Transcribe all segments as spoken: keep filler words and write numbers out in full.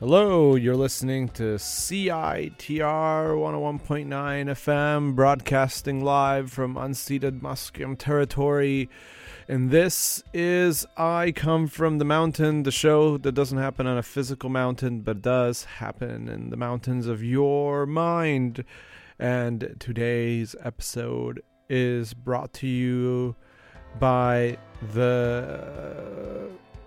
Hello, you're listening to C I T R one oh one point nine F M, broadcasting live from unceded Musqueam territory. And this is I Come From the Mountain, the show that doesn't happen on a physical mountain, but does happen in the mountains of your mind. And today's episode is brought to you by the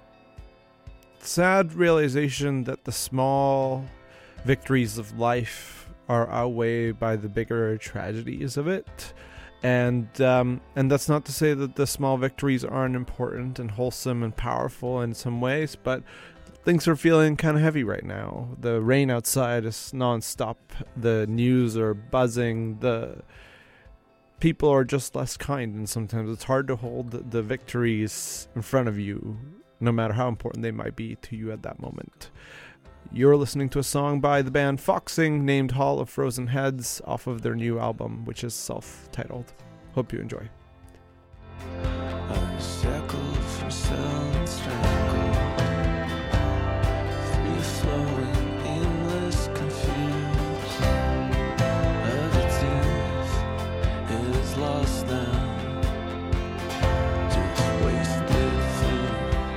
sad realization that the small victories of life are outweighed by the bigger tragedies of it. And um, and that's not to say that the small victories aren't important and wholesome and powerful in some ways, but things are feeling kind of heavy right now. The rain outside is nonstop. The news are buzzing. The people are just less kind, and sometimes it's hard to hold the victories in front of you, no matter how important they might be to you at that moment. You're listening to a song by the band Foxing named Hall of Frozen Heads off of their new album, which is self-titled. Hope you enjoy. Unshackled from cell and strangled, free-flowing, aimless, confused. Other tears, it is lost now. Just wasted food.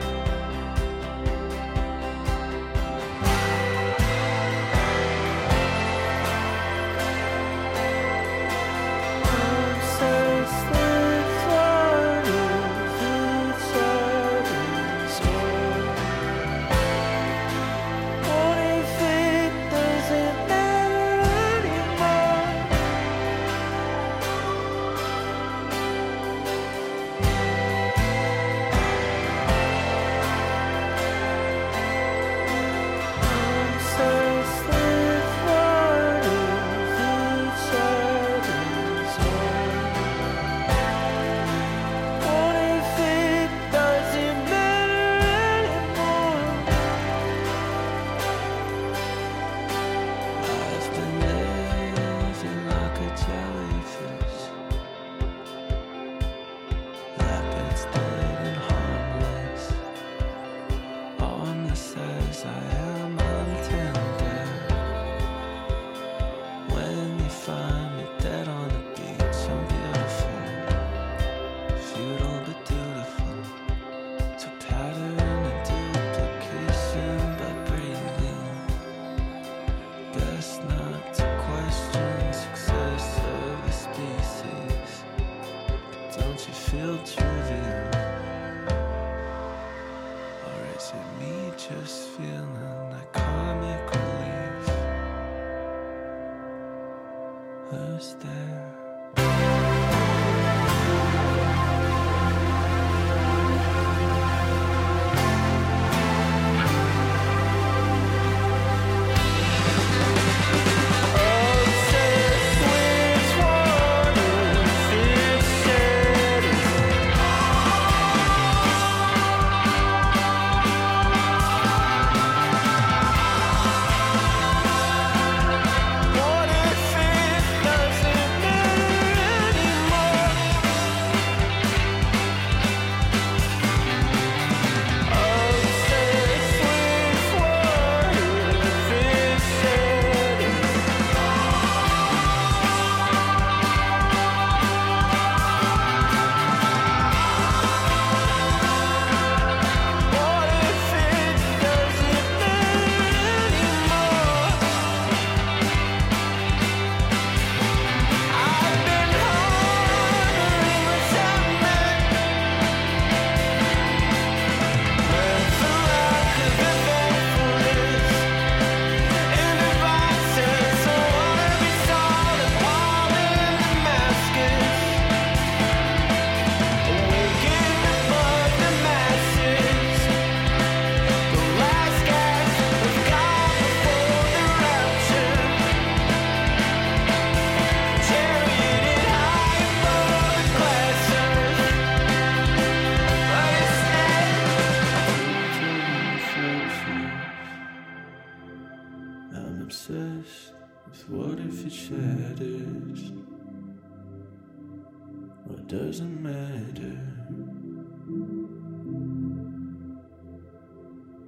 Doesn't matter.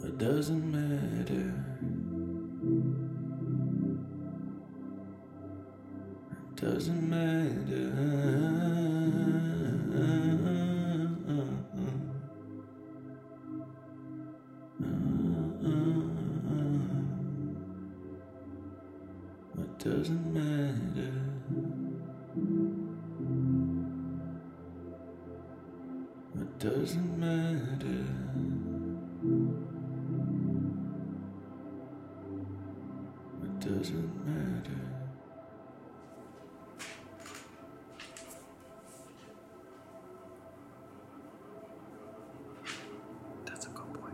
It doesn't matter. It doesn't matter. It doesn't matter. It doesn't matter. It doesn't matter. That's a good point.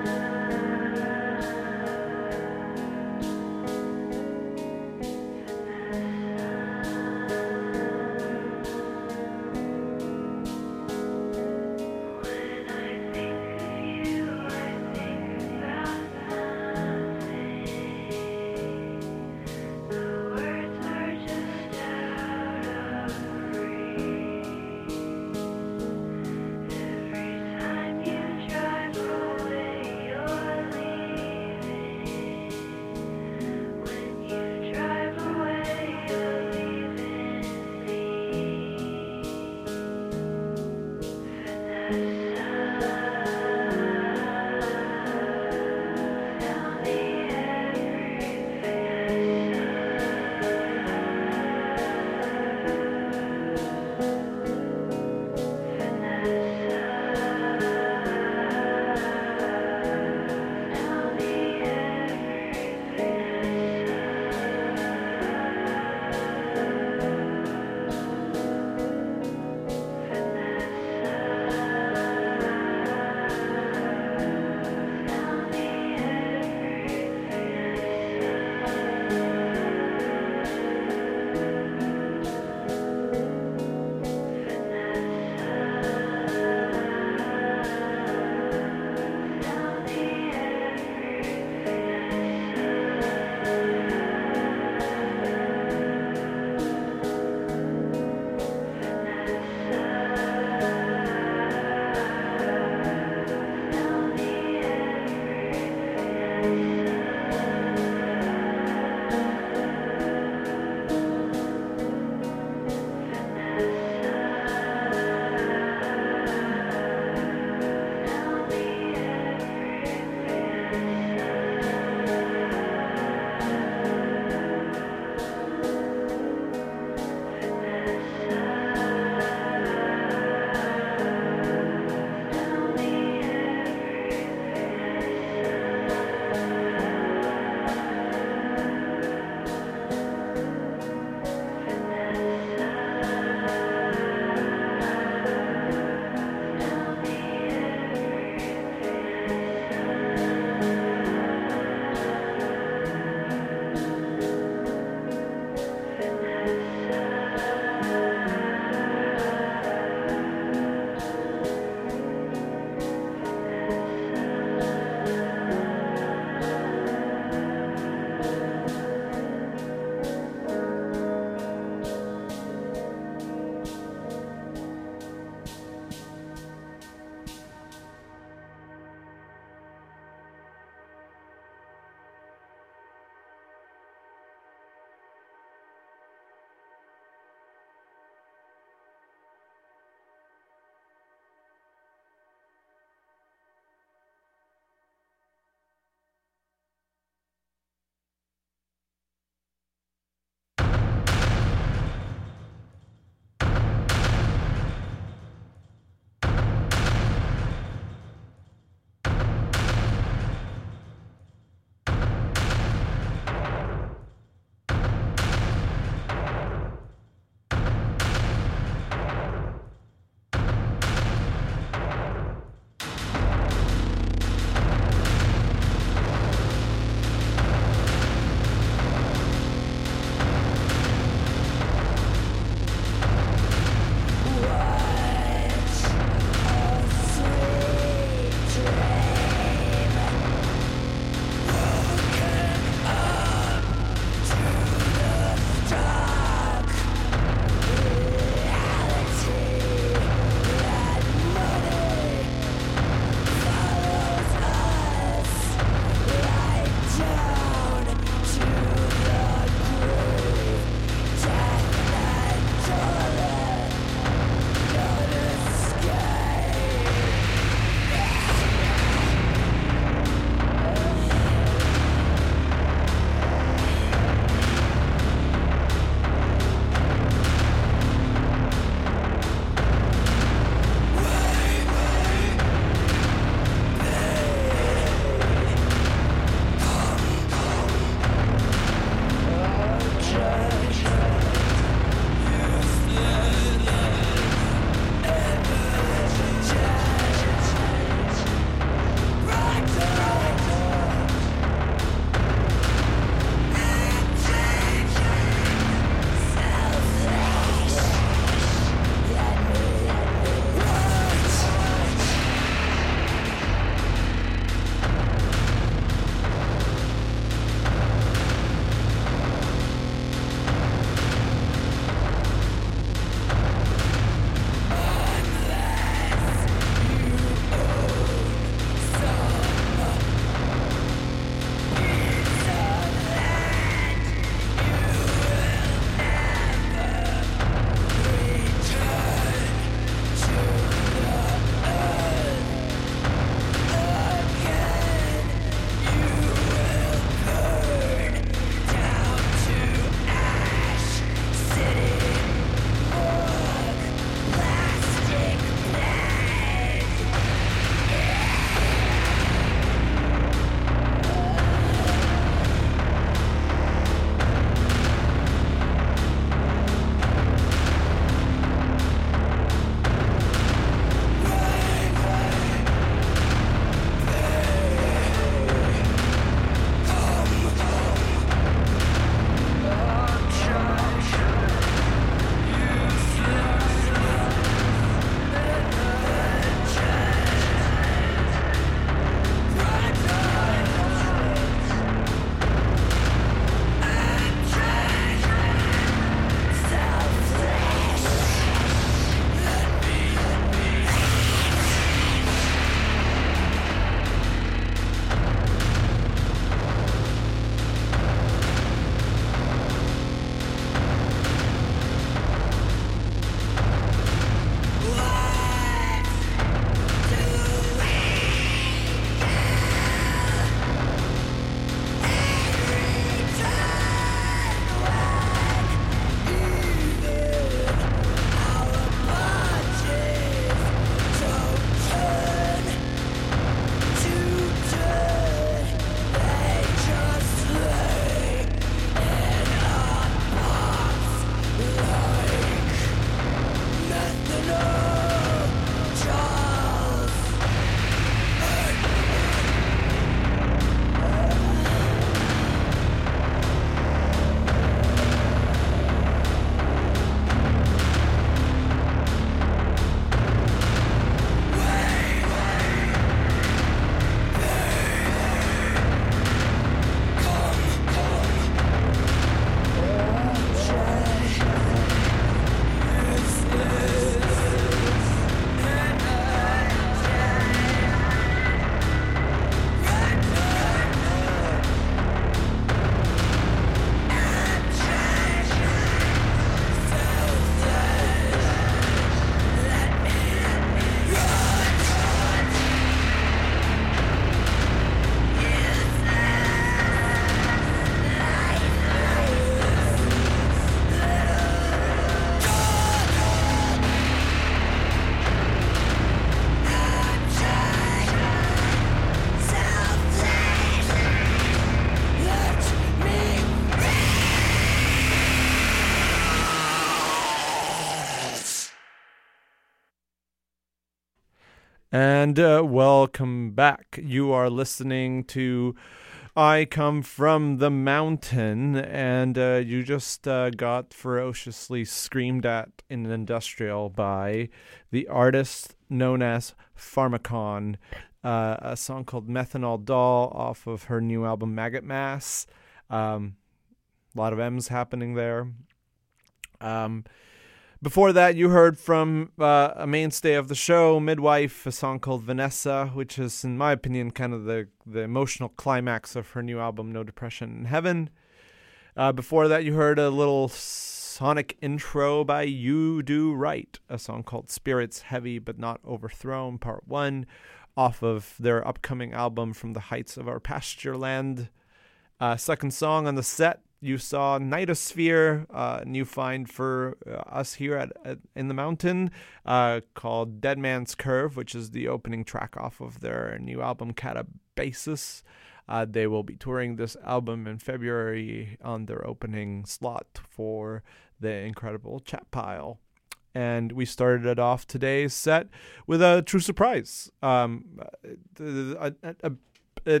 And uh, welcome back. You are listening to I Come From the Mountain, and uh, you just uh, got ferociously screamed at in an industrial by the artist known as Pharmacon, uh, a song called Methanol Doll off of her new album Maggot Mass. Um, a lot of M's happening there. Um... Before that, you heard from uh, a mainstay of the show, Midwife, a song called Vanessa, which is, in my opinion, kind of the, the emotional climax of her new album, No Depression in Heaven. Uh, before that, you heard a little sonic intro by You Do Right, a song called Spirits Heavy But Not Overthrown, Part one, off of their upcoming album From the Heights of Our Pasture Land. Uh, second song on the set, you saw Nightosphere, uh, new find for uh, us here at, at in the mountain, uh, called Dead Man's Curve, which is the opening track off of their new album Catabasis. Uh, they will be touring this album in February on their opening slot for the incredible Chat Pile. And we started it off today's set with a true surprise. Um, a, a, a, a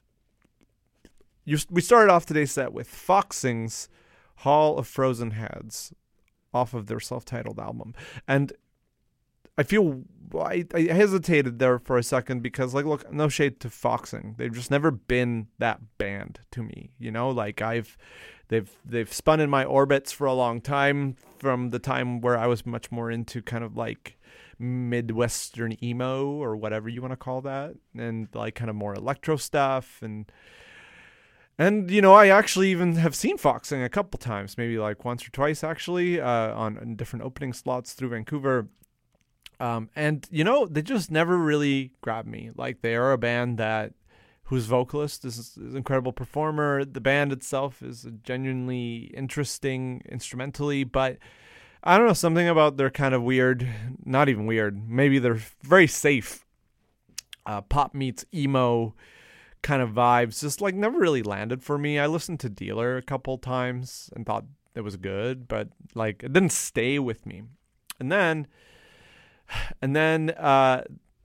You, we started off today's set with Foxing's Hall of Frozen Heads off of their self-titled album. And I feel, I, I hesitated there for a second because, like, look, no shade to Foxing. They've just never been that band to me, you know? Like, I've, they've, they've spun in my orbits for a long time, from the time where I was much more into kind of, like, Midwestern emo or whatever you want to call that. And, like, kind of more electro stuff and... And, you know, I actually even have seen Foxing a couple times, maybe like once or twice, actually, uh, on, on different opening slots through Vancouver. Um, and, you know, they just never really grabbed me. Like, they are a band that whose vocalist is, is an incredible performer. The band itself is genuinely interesting instrumentally, but I don't know, something about their kind of weird, not even weird, maybe they're very safe, uh, pop meets emo kind of vibes just like never really landed for me. I listened to Dealer a couple times and thought it was good, but like it didn't stay with me. And then and then uh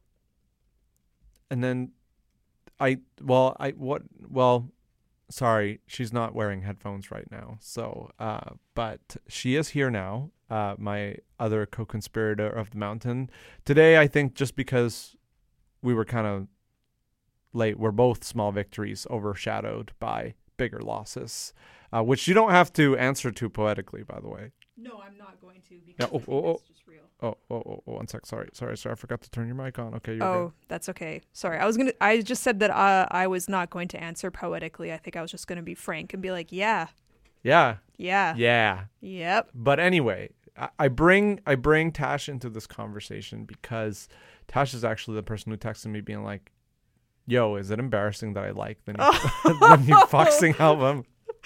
and then I well I what well sorry, she's not wearing headphones right now. So uh but she is here now, uh my other co-conspirator of the mountain. Today I think just because we were kind of late, we're both small victories overshadowed by bigger losses, uh, which you don't have to answer to poetically, by the way. No, I'm not going to because yeah, oh, I think oh, oh, that's just real. Oh, oh, oh, oh, one sec. Sorry, sorry, sorry. I forgot to turn your mic on. Okay, you're Oh, good. That's okay. Sorry, I was gonna. I just said that uh, I was not going to answer poetically. I think I was just going to be frank and be like, yeah, Yeah, yeah, yeah. yep. But anyway, I, I bring I bring Tash into this conversation because Tash is actually the person who texted me being like, yo, is it embarrassing that I like the new, the new Foxing album?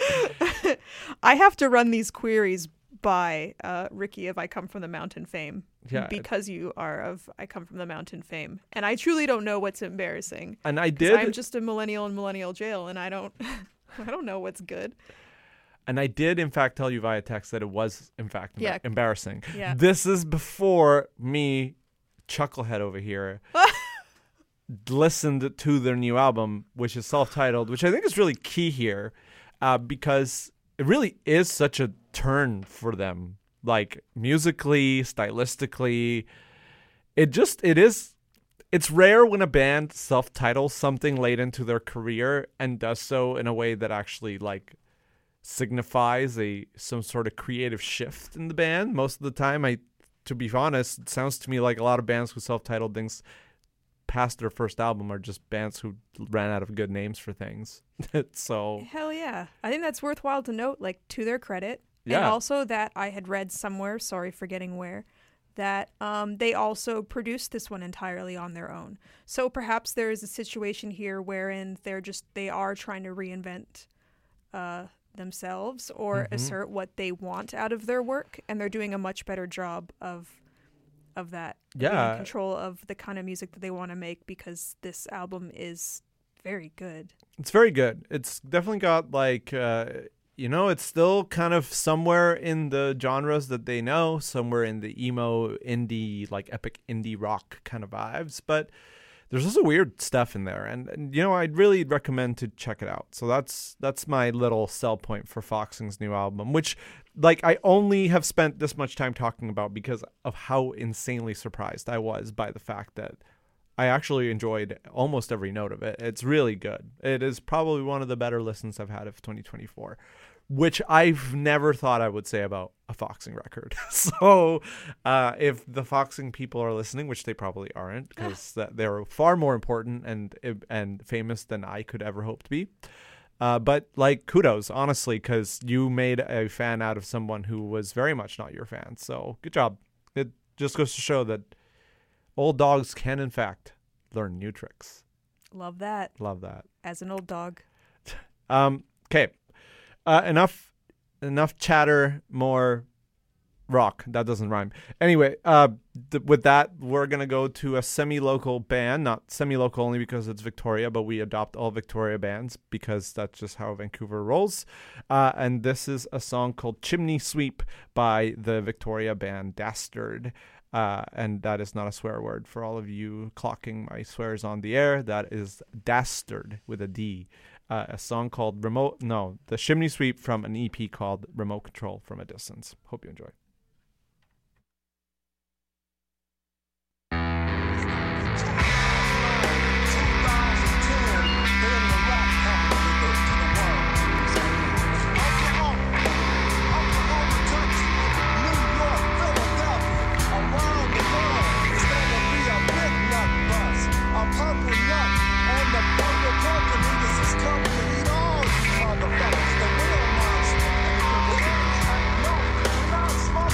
I have to run these queries by uh, Ricky of I Come From the Mountain fame. Yeah. Because you are of I Come From the Mountain fame. And I truly don't know what's embarrassing. And I did. I'm just a millennial in millennial jail, and I don't, I don't know what's good. And I did, in fact, tell you via text that it was, in fact, Yeah. embarrassing. Yeah. This is before me, Chucklehead over here, listened to their new album, which is self-titled, which I think is really key here, uh, because it really is such a turn for them, like musically, stylistically. It just, it is, it's rare when a band self-titles something late into their career and does so in a way that actually like signifies a some sort of creative shift in the band. Most of the time, I, to be honest, it sounds to me like a lot of bands who self-titled things past their first album are just bands who ran out of good names for things. So hell yeah, I think that's worthwhile to note, like, to their credit. Yeah. And also that I had read somewhere, sorry forgetting where, that um they also produced this one entirely on their own. So perhaps there is a situation here wherein they're just they are trying to reinvent uh themselves or Mm-hmm. assert what they want out of their work, and they're doing a much better job of of that. Being Yeah. in control of the kind of music that they want to make, because this album is very good. it's very good. It's definitely got like uh, you know, it's still kind of somewhere in the genres that they know, somewhere in the emo, indie, like epic indie rock kind of vibes. But there's also weird stuff in there. And, and you know, I'd really recommend to check it out. So that's that's my little sell point for Foxing's new album, which, like, I only have spent this much time talking about because of how insanely surprised I was by the fact that I actually enjoyed almost every note of it. It's really good. It is probably one of the better listens I've had of twenty twenty-four, which I've never thought I would say about a Foxing record. So uh, if the Foxing people are listening, which they probably aren't, because they're far more important and and famous than I could ever hope to be. Uh, but, like, kudos, honestly, because you made a fan out of someone who was very much not your fan. So good job. It just goes to show that old dogs can, in fact, learn new tricks. Love that. Love that. As an old dog. Um. Okay. Uh, enough. Enough chatter. More rock. That doesn't rhyme. Anyway. Uh. Th- with that, we're gonna go to a semi-local band. Not semi-local only because it's Victoria, but we adopt all Victoria bands because that's just how Vancouver rolls. Uh. And this is a song called "Chimney Sweep" by the Victoria band Dastard. Uh, and that is not a swear word for all of you clocking my swears on the air. That is Dastard with a D. Uh, a song called Remote, no, the Chimney Sweep from an E P called Remote Control from a Distance. Hope you enjoy. Motherfuckers, the real monster. No, not smart.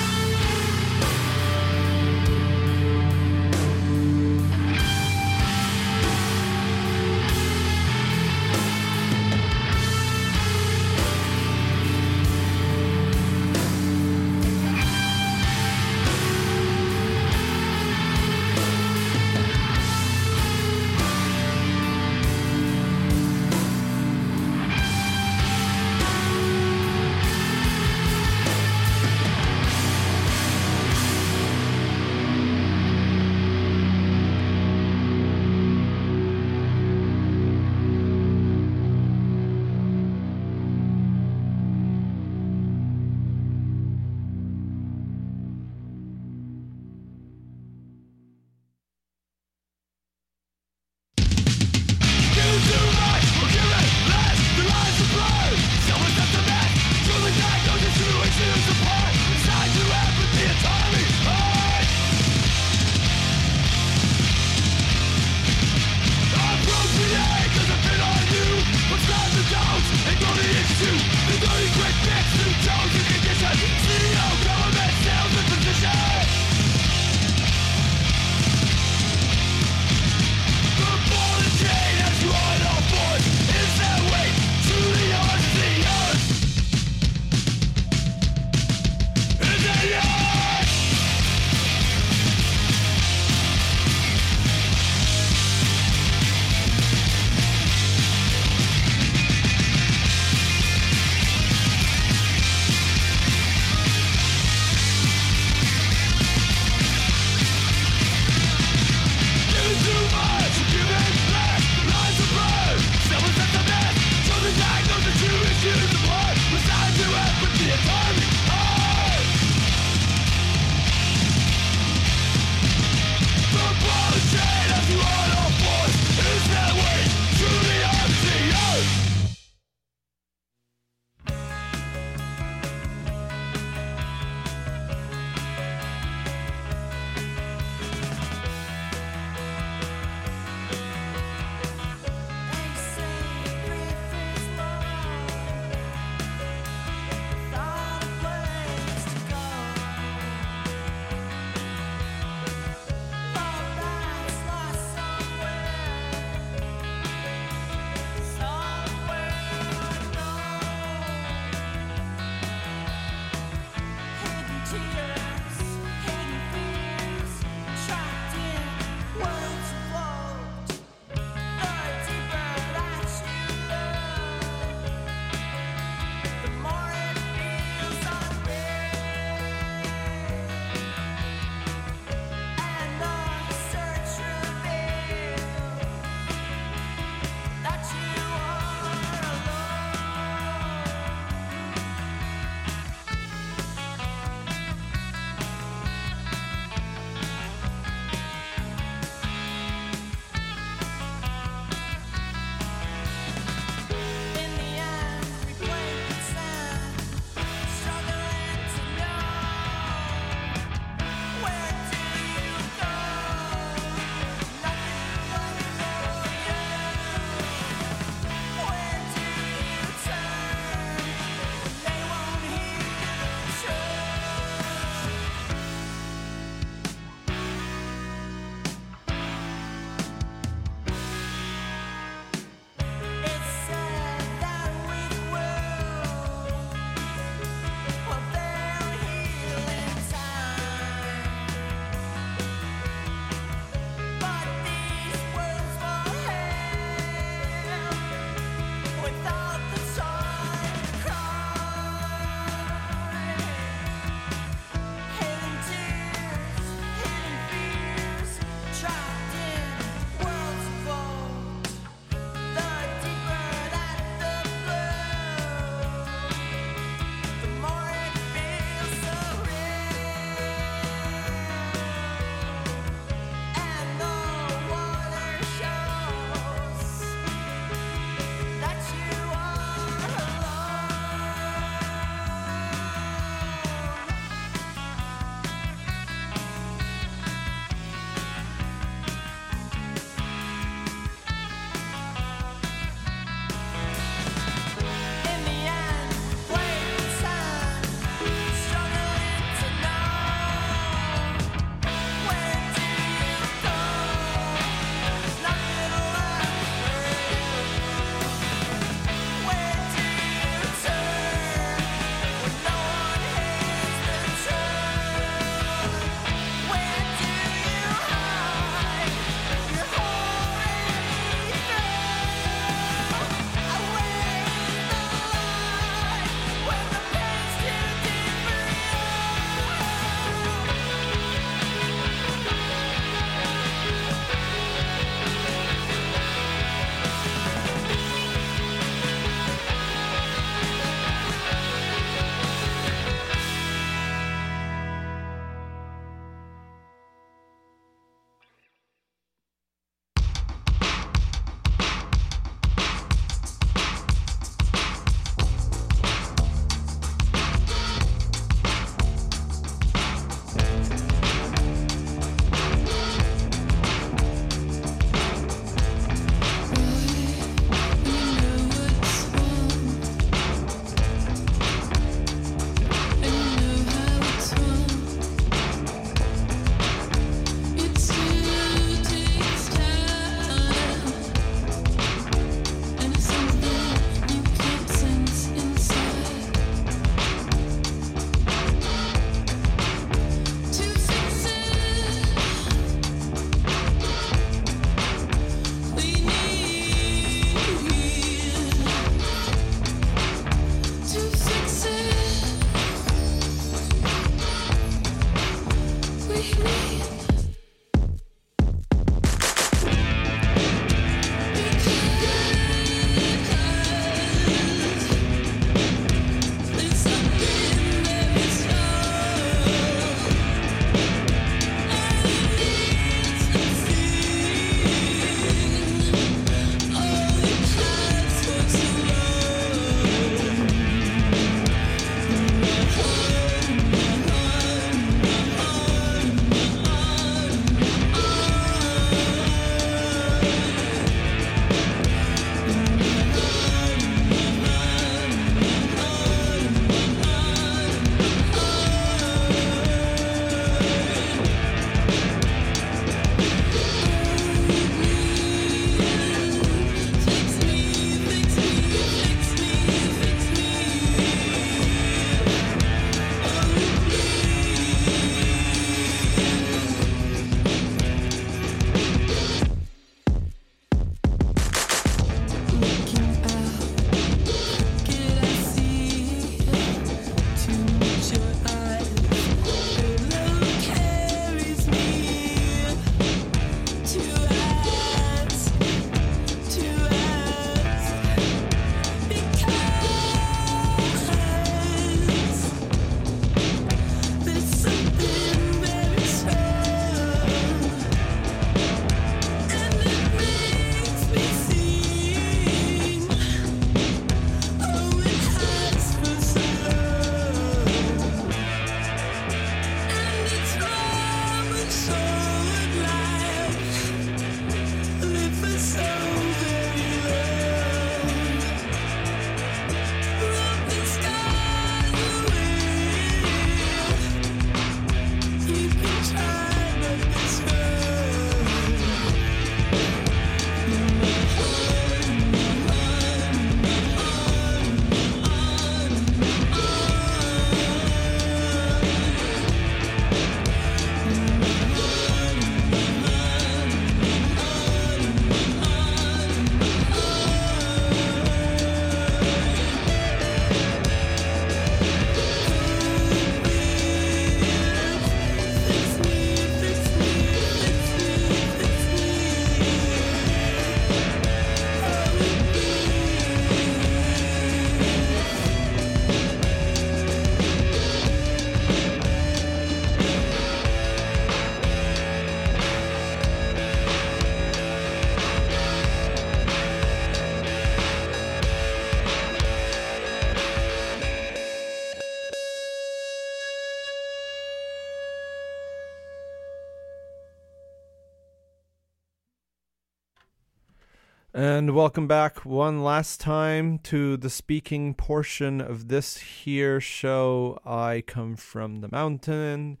And welcome back one last time to the speaking portion of this here show. I come from the mountain.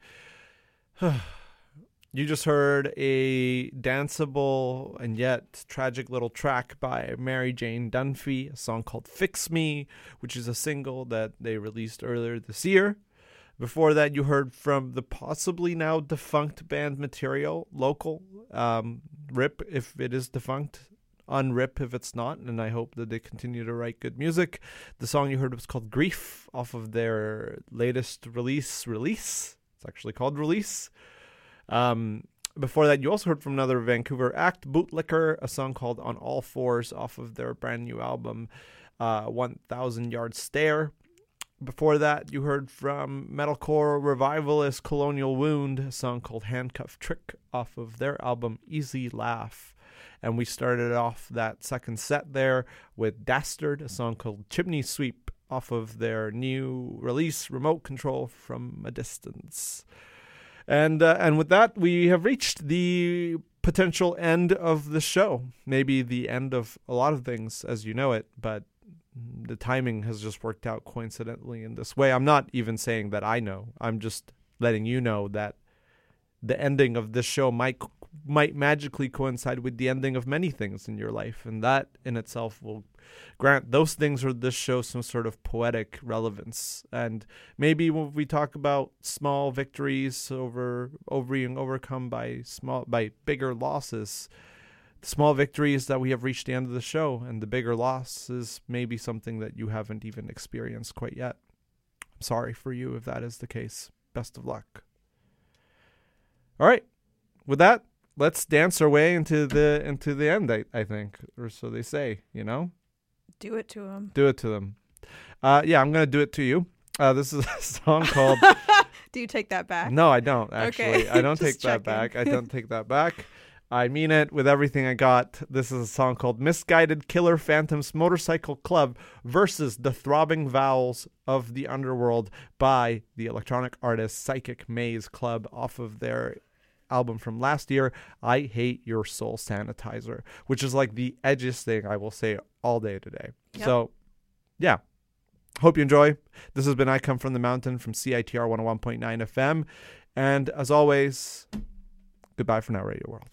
You just heard a danceable and yet tragic little track by Mary Jane Dunphy, a song called Fix Me, which is a single that they released earlier this year. Before that, you heard from the possibly now defunct band Material, local. Um, RIP if it is defunct. Unrip if it's not, and I hope that they continue to write good music. The song you heard was called Grief, off of their latest release, Release. It's actually called Release. Um, before that, you also heard from another Vancouver act, Bootlicker, a song called On All Fours, off of their brand new album, uh, one thousand Yard Stare. Before that, you heard from metalcore revivalist Colonial Wound, a song called Handcuff Trick, off of their album Easy Laugh. And we started off that second set there with Dastard, a song called Chimney Sweep, off of their new release, Remote Control from a Distance. And uh, and with that, we have reached the potential end of the show. Maybe the end of a lot of things as you know it, but the timing has just worked out coincidentally in this way. I'm not even saying that I know. I'm just letting you know that the ending of this show might might magically coincide with the ending of many things in your life, and that in itself will grant those things or this show some sort of poetic relevance. And maybe when we talk about small victories over over being overcome by small by bigger losses, the small victories that we have reached the end of the show, and the bigger loss is maybe something that you haven't even experienced quite yet. I'm sorry for you if that is the case. Best of luck. All right. With that, let's dance our way into the into the end, I, I think. Or so they say, you know? Do it to him. Do it to them. Uh, yeah, I'm going to do it to you. Uh, this is a song called... Do you take that back? No, I don't, actually. Okay. I don't take Just that checking. back. I don't take that back. I mean it with everything I got. This is a song called Misguided Killer Phantoms Motorcycle Club versus the Throbbing Vowels of the Underworld by the electronic artist Psychic Maze Club off of their album from last year, I Hate Your Soul Sanitizer, which is like the edgiest thing I will say all day today. Yep. So, yeah. Hope you enjoy. This has been I Come From the Mountain from C I T R one oh one point nine F M. And as always, goodbye for now, Radio World.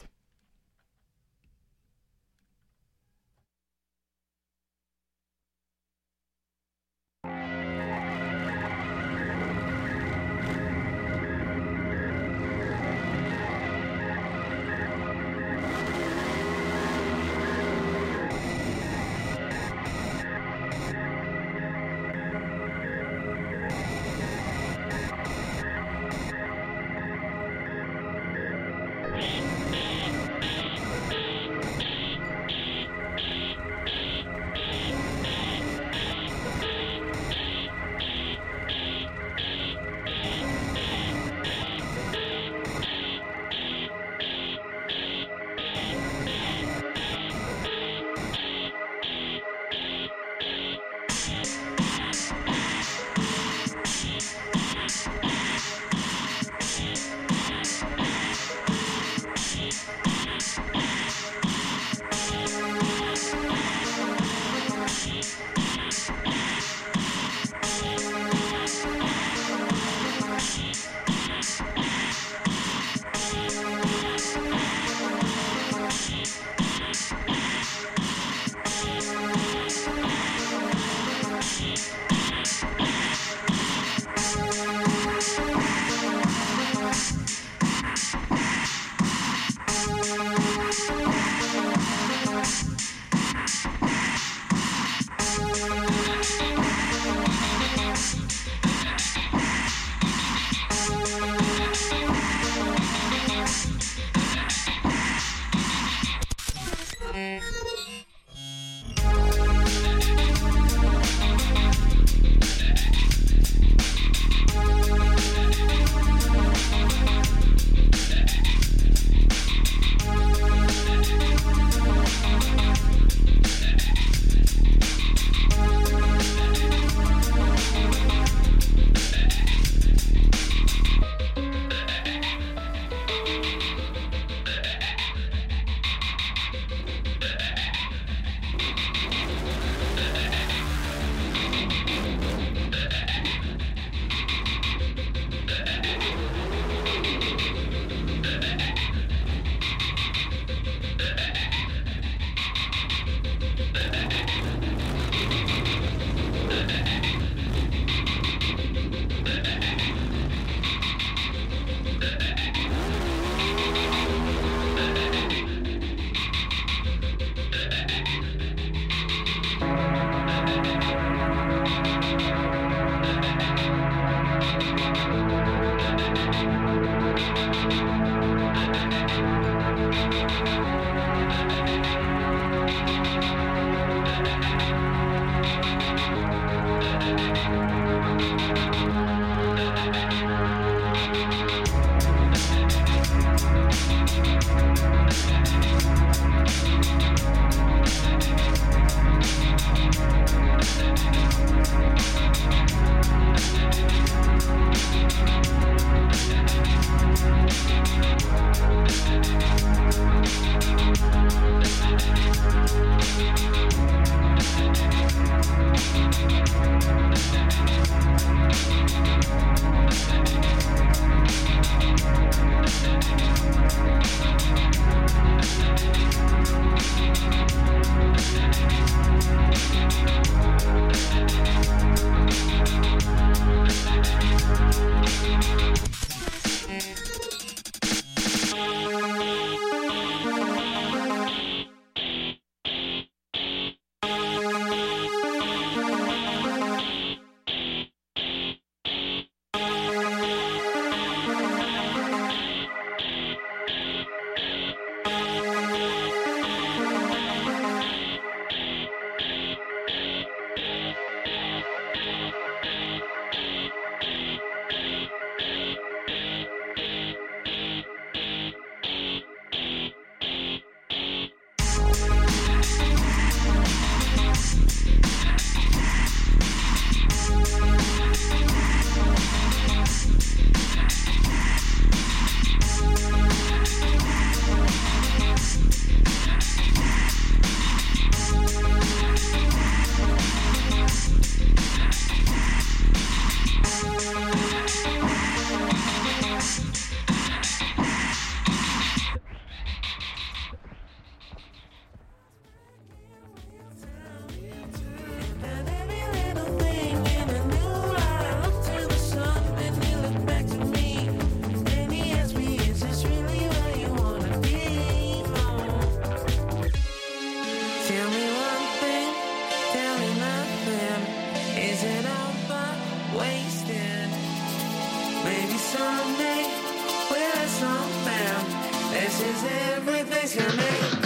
Says everything's gonna make